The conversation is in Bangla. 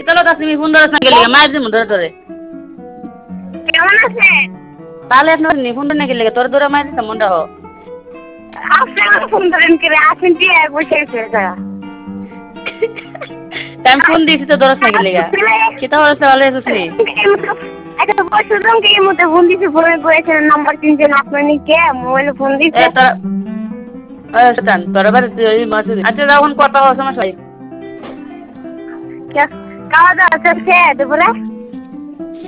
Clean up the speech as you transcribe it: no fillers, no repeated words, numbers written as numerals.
কিতালো দাস তুমি ফোন ধরছ না গেলে মায়ের দিমু ধরে ধরে কেমন আছেন? তাহলে আপনার নি ফোন না গেলে তোর ধরে মায়ের দিতাম মনটা হো আপনি আমার ফোন ধরেন করে আসেন কি বসে আছে আমি ফোন দিয়েছি তো ধরছ না গেলে কিতা হচ্ছে ভালো আছিস নি আচ্ছা বসুন কি এই মধ্যে ফোন দিছি ফোনে করেছেন নাম্বার চিনছেন আপনার কে মোবাইলে ফোন দিছে টান তোর বাড়িতে ওই মাছ আচ্ছা যখন কথা হওয়ার সমস্যা খাওয়া দাওয়া চলছে দুপুরে